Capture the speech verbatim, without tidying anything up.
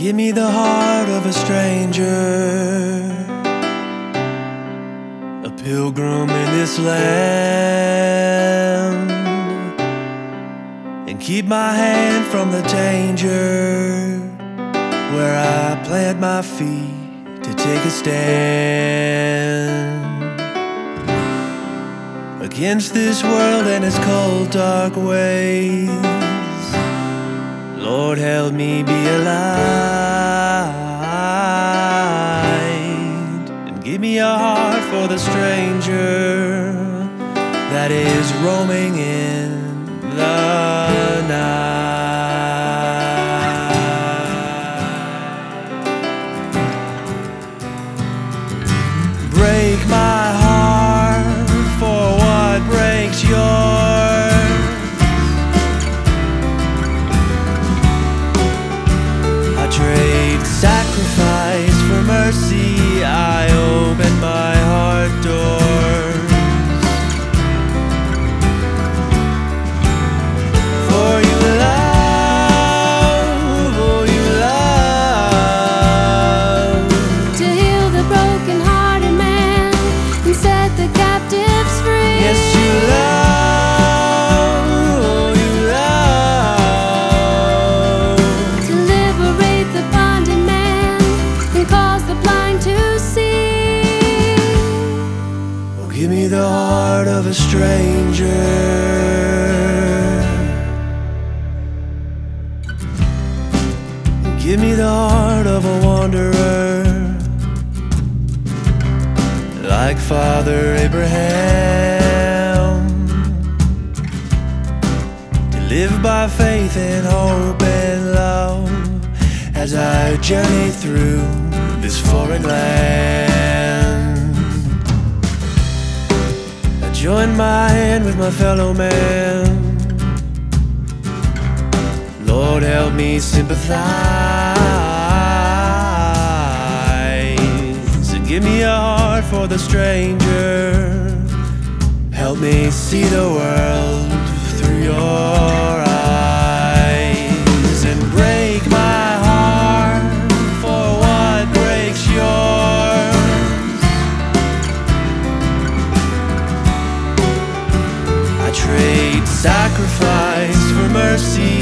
Give me the heart of a stranger, a pilgrim in this land, and keep my hand from the danger where I plant my feet to take a stand against this world and its cold, dark ways. Lord, help me be a light, and give me a heart for the stranger that is roaming in the night. Break my heart for what breaks yours. Trade sacrifice for mercy. I open my heart doors for you love, for you love, to heal the broken-hearted man and set the captives free. Yes, you love. Give me the heart of a stranger, give me the heart of a wanderer, like Father Abraham, to live by faith and hope and love as I journey through this foreign land. Join my hand with my fellow man. Lord, help me sympathize, and give me a heart for the stranger. Help me see the world through your eyes, and break my heart for what breaks yours. Trade sacrifice for mercy.